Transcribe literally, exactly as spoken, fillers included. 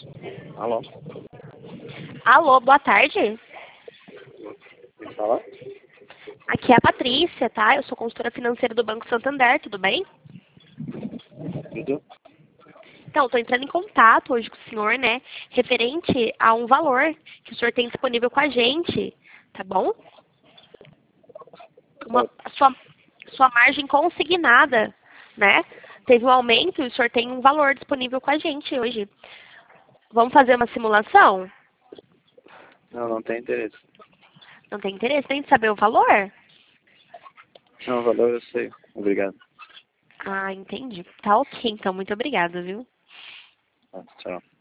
Alô? Alô, boa tarde. Quem fala? Aqui é a Patrícia, tá? Eu sou consultora financeira do Banco Santander, tudo bem? Tudo? Então, estou entrando em contato hoje com o senhor, né? Referente a um valor que o senhor tem disponível com a gente, tá bom? Uma, a sua, sua margem consignada, né? Teve um aumento e o senhor tem um valor disponível com a gente hoje. Vamos fazer uma simulação? Não, não tem interesse. Não tem interesse em saber o valor? Não, o valor eu sei. Obrigado. Ah, entendi. Tá ok, então. Muito obrigada, viu? Tá, tchau.